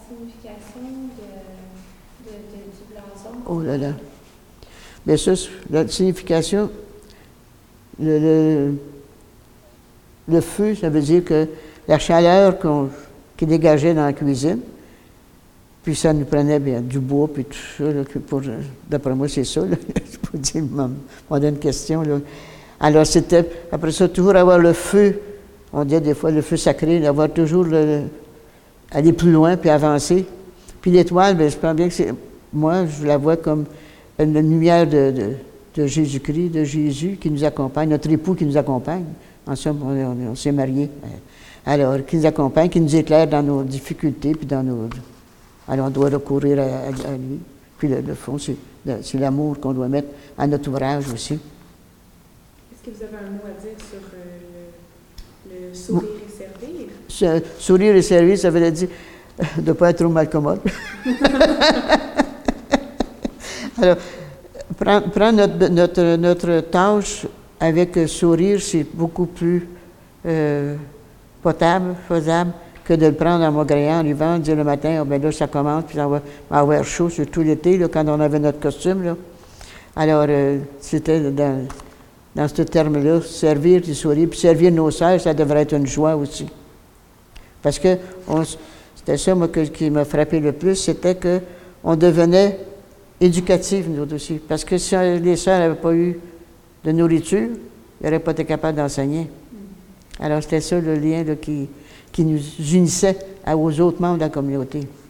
signification du blason? Oh là là. Bien sûr, la signification, le feu, ça veut dire que la chaleur qui dégageait dans la cuisine, puis ça nous prenait bien du bois, puis tout ça, là, d'après moi, c'est ça, là, je peux dire, on donne une question, là. Alors, c'était, après ça, toujours avoir le feu, on dit des fois le feu sacré, d'avoir toujours aller plus loin, puis avancer. Puis l'étoile, bien, je pense bien que moi, je la vois comme une lumière de Jésus-Christ, de Jésus qui nous accompagne, notre époux qui nous accompagne. En somme, on s'est mariés. Alors, qui nous accompagne, qui nous éclaire dans nos difficultés, puis dans nos... Alors, on doit recourir à lui. Puis le fond, c'est l'amour qu'on doit mettre à notre ouvrage aussi. Est-ce que vous avez un mot à dire sur le sourire et servir? Sourire et servir, ça veut dire de ne pas être trop malcommode. Alors, prendre notre tâche avec sourire, c'est beaucoup plus potable, faisable, que de le prendre en maugréant, en arrivant, dire le matin, oh, ben là, ça commence, puis on va avoir chaud sur tout l'été, là, quand on avait notre costume. Là. Alors, c'était dans ce terme-là, servir et sourire, puis servir nos sœurs, ça devrait être une joie aussi. Parce que c'était ça, moi, qui m'a frappé le plus, c'était qu'on devenait éducatifs, nous aussi. Parce que si les sœurs n'avaient pas eu de nourriture, ils n'auraient pas été capables d'enseigner. Alors, c'était ça le lien là, qui nous unissait aux autres membres de la communauté.